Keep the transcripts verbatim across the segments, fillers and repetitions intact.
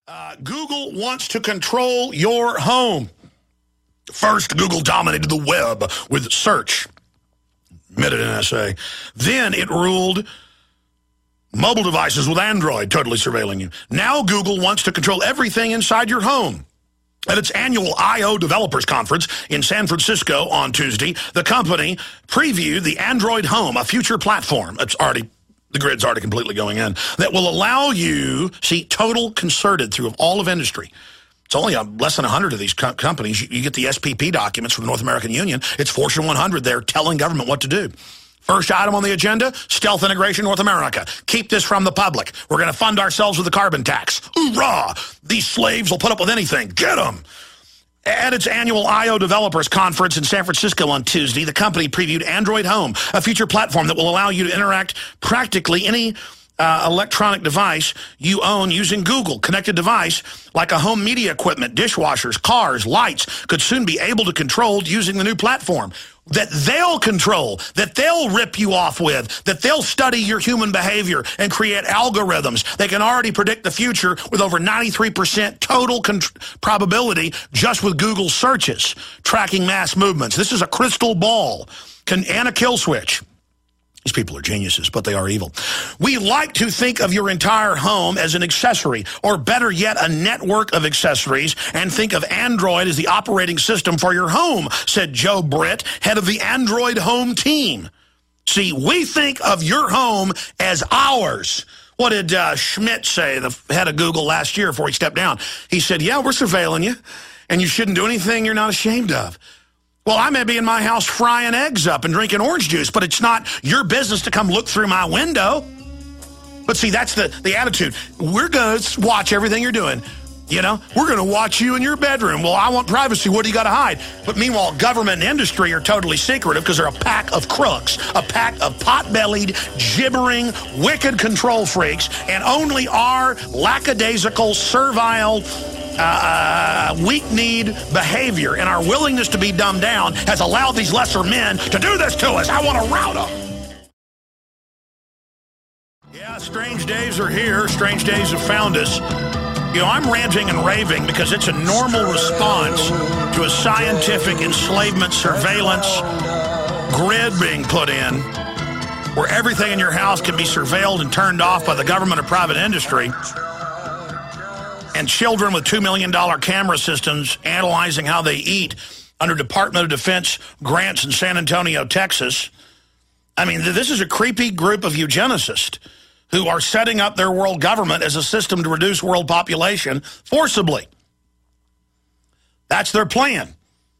Uh, Google wants to control your home. First, Google dominated the web with search, admitted N S A. Then it ruled mobile devices with Android, totally surveilling you. Now Google wants to control everything inside your home. At its annual I O Developers Conference in San Francisco on Tuesday, the company previewed the Android Home, a future platform. It's already, the grid's already completely going in, that will allow you, see, total concerted through all of industry. It's only a, less than one hundred of these co companies. You, you get the S P P documents from the North American Union. It's Fortune one hundred there telling government what to do. First item on the agenda, stealth integration North America. Keep this from the public. We're going to fund ourselves with the carbon tax. Hoorah! These slaves will put up with anything. Get them! At its annual I O Developers Conference in San Francisco on Tuesday, the company previewed Android Home, a future platform that will allow you to interact practically any uh, electronic device you own using Google. Connected device like a home media equipment, dishwashers, cars, lights could soon be able to control using the new platform. That they'll control, that they'll rip you off with, that they'll study your human behavior and create algorithms. They can already predict the future with over ninety-three percent total probability just with Google searches, tracking mass movements. This is a crystal ball can, and a kill switch. These people are geniuses, but they are evil. We like to think of your entire home as an accessory, or better yet, a network of accessories, and think of Android as the operating system for your home, said Joe Britt, head of the Android Home team. See, we think of your home as ours. What did uh, Schmidt say, the head of Google, last year before he stepped down? He said, yeah, we're surveilling you, and you shouldn't do anything you're not ashamed of. Well, I may be in my house frying eggs up and drinking orange juice, but it's not your business to come look through my window. But see, that's the, the attitude. We're going to watch everything you're doing. You know, we're going to watch you in your bedroom. Well, I want privacy. What do you got to hide? But meanwhile, government and industry are totally secretive because they're a pack of crooks, a pack of pot-bellied, gibbering, wicked control freaks, and only our lackadaisical, servile, Uh, weak-kneed behavior and our willingness to be dumbed down has allowed these lesser men to do this to us. I want to rout them. Yeah, strange days are here. Strange days have found us. You know, I'm ranting and raving because it's a normal response to a scientific enslavement surveillance grid being put in where everything in your house can be surveilled and turned off by the government or private industry. And children with two million dollar camera systems analyzing how they eat under Department of Defense grants in San Antonio, Texas. I mean, this is a creepy group of eugenicists who are setting up their world government as a system to reduce world population forcibly. That's their plan.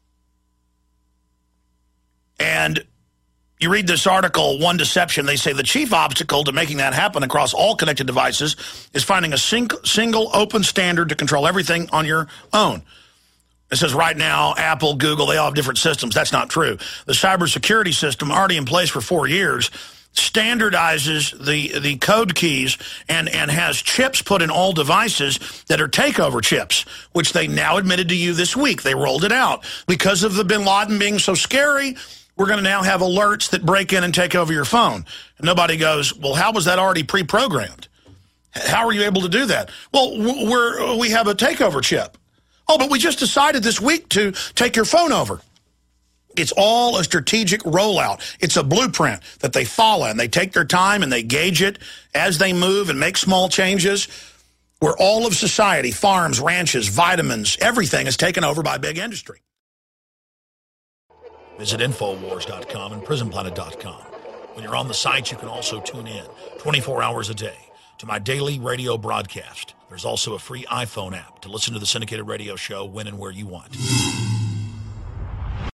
And you read this article, One Deception, they say the chief obstacle to making that happen across all connected devices is finding a sing single open standard to control everything on your own. It says right now, Apple, Google, they all have different systems. That's not true. The cybersecurity system, already in place for four years, standardizes the, the code keys and, and has chips put in all devices that are takeover chips, which they now admitted to you this week. They rolled it out. Because of the bin Laden being so scary, we're going to now have alerts that break in and take over your phone. And nobody goes, well, how was that already pre-programmed? How are you able to do that? Well, we're, we have a takeover chip. Oh, but we just decided this week to take your phone over. It's all a strategic rollout. It's a blueprint that they follow, and they take their time and they gauge it as they move and make small changes. Where all of society, farms, ranches, vitamins, everything is taken over by big industry. Visit Infowars dot com and Prison Planet dot com. When you're on the site, you can also tune in twenty-four hours a day to my daily radio broadcast. There's also a free iPhone app to listen to the syndicated radio show when and where you want.